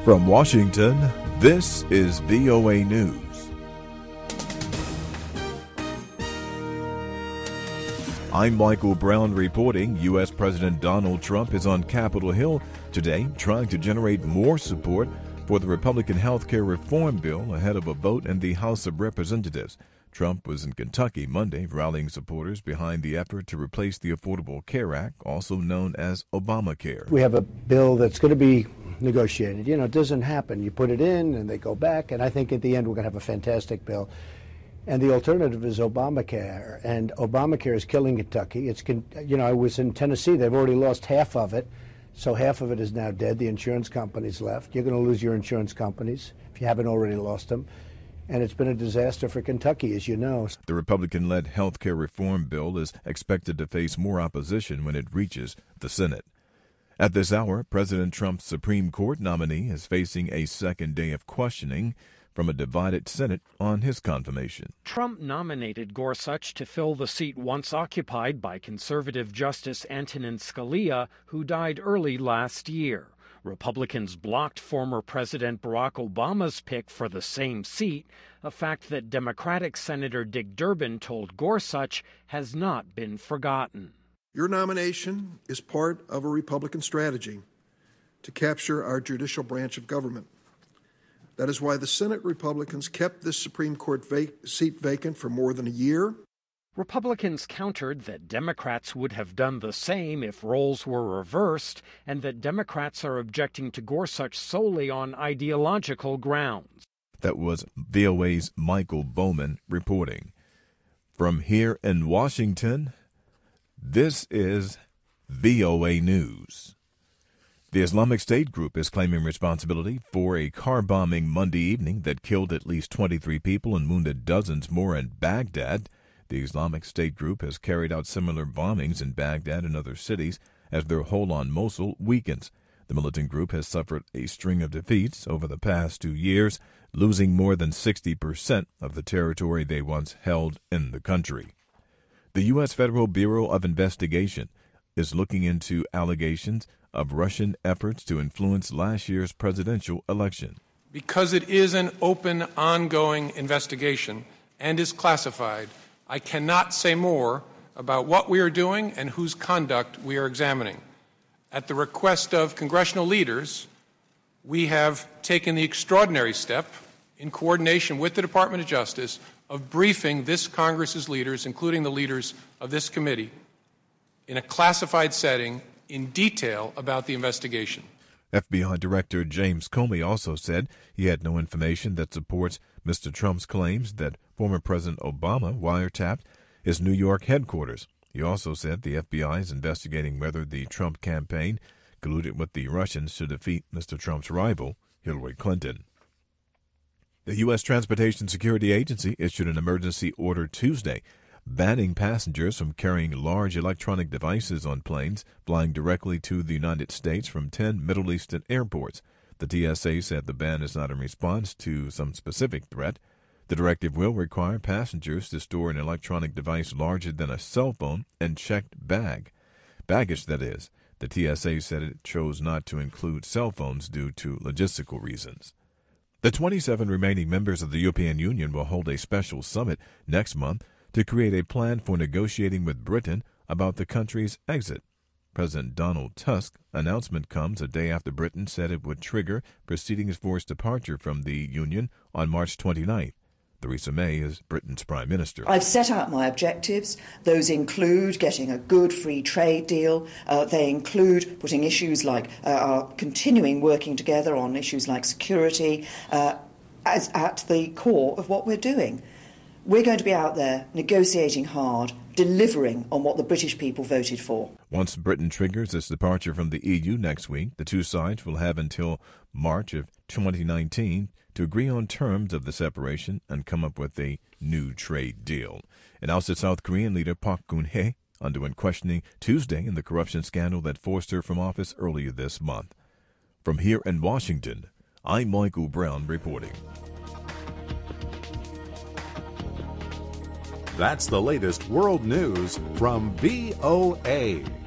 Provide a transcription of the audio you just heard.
From Washington, this is VOA News. I'm Michael Brown reporting. U.S. President Donald Trump is on Capitol Hill today trying to generate more support for the Republican health care reform bill ahead of a vote in the House of Representatives. Trump was in Kentucky Monday rallying supporters behind the effort to replace the Affordable Care Act, also known as Obamacare. We have a bill that's going to be negotiated. You know, it doesn't happen. You put it in and they go back, and I think at the end we're going to have a fantastic bill. And the alternative is Obamacare, and Obamacare is killing Kentucky. I was in Tennessee. They've already lost half of it, so half of it is now dead. The insurance companies left. You're going to lose your insurance companies if you haven't already lost them. And it's been a disaster for Kentucky, as you know. The Republican-led health care reform bill is expected to face more opposition when it reaches the Senate. At this hour, President Trump's Supreme Court nominee is facing a second day of questioning from a divided Senate on his confirmation. Trump nominated Gorsuch to fill the seat once occupied by conservative Justice Antonin Scalia, who died early last year. Republicans blocked former President Barack Obama's pick for the same seat, a fact that Democratic Senator Dick Durbin told Gorsuch has not been forgotten. Your nomination is part of a Republican strategy to capture our judicial branch of government. That is why the Senate Republicans kept this Supreme Court seat vacant for more than a year. Republicans countered that Democrats would have done the same if roles were reversed, and that Democrats are objecting to Gorsuch solely on ideological grounds. That was VOA's Michael Bowman reporting. From here in Washington, this is VOA News. The Islamic State group is claiming responsibility for a car bombing Monday evening that killed at least 23 people and wounded dozens more in Baghdad. The Islamic State group has carried out similar bombings in Baghdad and other cities as their hold on Mosul weakens. The militant group has suffered a string of defeats over the past 2 years, losing more than 60% of the territory they once held in the country. The U.S. Federal Bureau of Investigation is looking into allegations of Russian efforts to influence last year's presidential election. Because it is an open, ongoing investigation and is classified, I cannot say more about what we are doing and whose conduct we are examining. At the request of congressional leaders, we have taken the extraordinary step, in coordination with the Department of Justice, of briefing this Congress's leaders, including the leaders of this committee, in a classified setting in detail about the investigation. FBI Director James Comey also said he had no information that supports Mr. Trump's claims that former President Obama wiretapped his New York headquarters. He also said the FBI is investigating whether the Trump campaign colluded with the Russians to defeat Mr. Trump's rival, Hillary Clinton. The U.S. Transportation Security Agency issued an emergency order Tuesday banning passengers from carrying large electronic devices on planes flying directly to the United States from 10 Middle Eastern airports. The TSA said the ban is not in response to some specific threat. The directive will require passengers to store an electronic device larger than a cell phone in checked baggage, that is. The TSA said it chose not to include cell phones due to logistical reasons. The 27 remaining members of the European Union will hold a special summit next month to create a plan for negotiating with Britain about the country's exit. President Donald Tusk's announcement comes a day after Britain said it would trigger proceedings for its departure from the Union on March 29th. Theresa May is Britain's Prime Minister. I've set out my objectives. Those include getting a good free trade deal. They include putting issues like continuing working together on issues like security as at the core of what we're doing. We're going to be out there negotiating hard, delivering on what the British people voted for. Once Britain triggers its departure from the EU next week, the two sides will have until March of 2019 to agree on terms of the separation and come up with a new trade deal. And ousted South Korean leader Park Geun-hye underwent questioning Tuesday in the corruption scandal that forced her from office earlier this month. From here in Washington, I'm Michael Brown reporting. That's the latest world news from VOA.